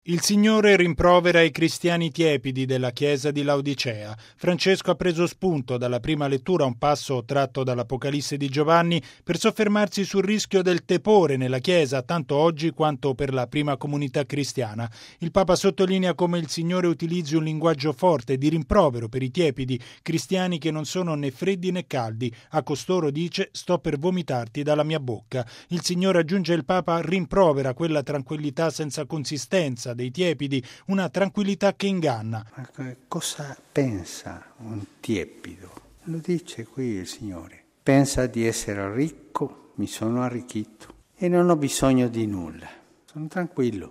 Il Signore rimprovera i cristiani tiepidi della chiesa di Laodicea. Francesco ha preso spunto dalla prima lettura, un passo tratto dall'Apocalisse di Giovanni, per soffermarsi sul rischio del tepore nella chiesa, tanto oggi quanto per la prima comunità cristiana. Il Papa sottolinea come il Signore utilizzi un linguaggio forte di rimprovero per i tiepidi, cristiani che non sono né freddi né caldi. A costoro dice: sto per vomitarti dalla mia bocca. Il Signore, aggiunge il Papa, rimprovera quella tranquillità senza consistenza dei tiepidi, una tranquillità che inganna. Ma cosa pensa un tiepido? Lo dice qui il Signore. Pensa di essere ricco, mi sono arricchito e non ho bisogno di nulla. Sono tranquillo.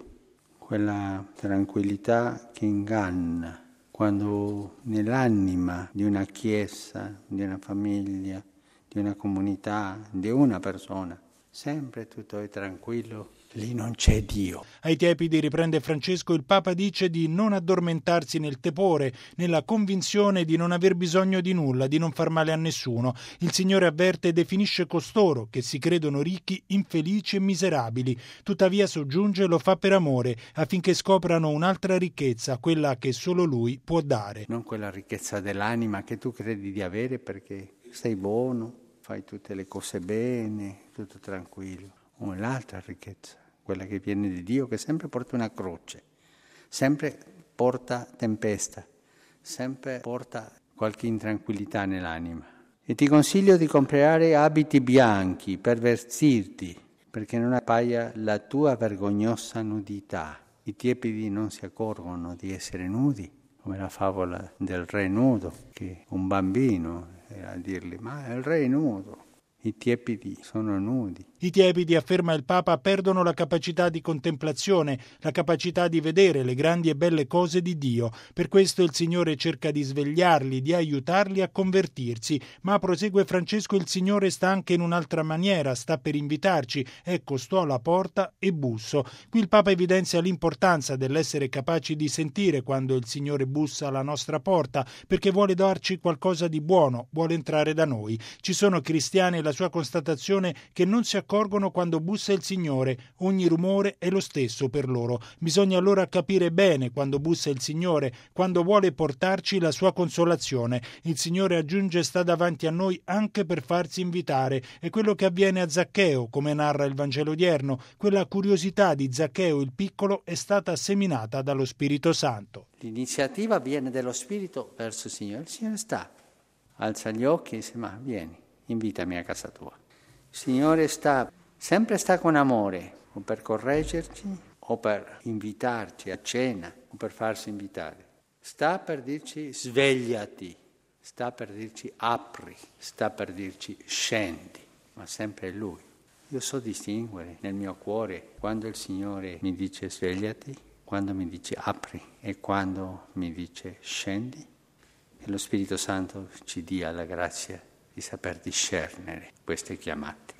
Quella tranquillità che inganna, quando nell'anima di una chiesa, di una famiglia, di una comunità, di una persona, sempre tutto è tranquillo, lì non c'è Dio. Ai tiepidi, riprende Francesco, il Papa dice di non addormentarsi nel tepore, nella convinzione di non aver bisogno di nulla, di non far male a nessuno. Il Signore avverte e definisce costoro che si credono ricchi, infelici e miserabili. Tuttavia, soggiunge, lo fa per amore, affinché scoprano un'altra ricchezza, quella che solo Lui può dare. Non quella ricchezza dell'anima che tu credi di avere perché sei buono, fai tutte le cose bene, tutto tranquillo. O l'altra ricchezza, quella che viene di Dio, che sempre porta una croce, sempre porta tempesta, sempre porta qualche intranquillità nell'anima. E ti consiglio di comprare abiti bianchi per vestirti, perché non appaia la tua vergognosa nudità. I tiepidi non si accorgono di essere nudi, come la favola del re nudo, che un bambino era a dirgli: ma il re è nudo. I tiepidi sono nudi. I tiepidi, afferma il Papa, perdono la capacità di contemplazione, la capacità di vedere le grandi e belle cose di Dio. Per questo il Signore cerca di svegliarli, di aiutarli a convertirsi. Ma, prosegue Francesco, il Signore sta anche in un'altra maniera, sta per invitarci. Ecco, sto alla porta e busso. Qui il Papa evidenzia l'importanza dell'essere capaci di sentire quando il Signore bussa alla nostra porta, perché vuole darci qualcosa di buono, vuole entrare da noi. Ci sono cristiani, la sua constatazione, che non si accorgono quando bussa il Signore. Ogni rumore è lo stesso per loro. Bisogna allora capire bene quando bussa il Signore, quando vuole portarci la sua consolazione. Il Signore, aggiunge, sta davanti a noi anche per farsi invitare. È quello che avviene a Zaccheo, come narra il Vangelo odierno. Quella curiosità di Zaccheo il piccolo è stata seminata dallo Spirito Santo. L'iniziativa viene dallo Spirito verso il Signore sta, alza gli occhi e dice: ma vieni, invitami a casa tua. Il Signore sempre sta con amore, o per correggerci, o per invitarci a cena, o per farsi invitare. Sta per dirci svegliati, sta per dirci apri, sta per dirci scendi, ma sempre è Lui. Io so distinguere nel mio cuore quando il Signore mi dice svegliati, quando mi dice apri e quando mi dice scendi. E lo Spirito Santo ci dia la grazia di saper discernere queste chiamate.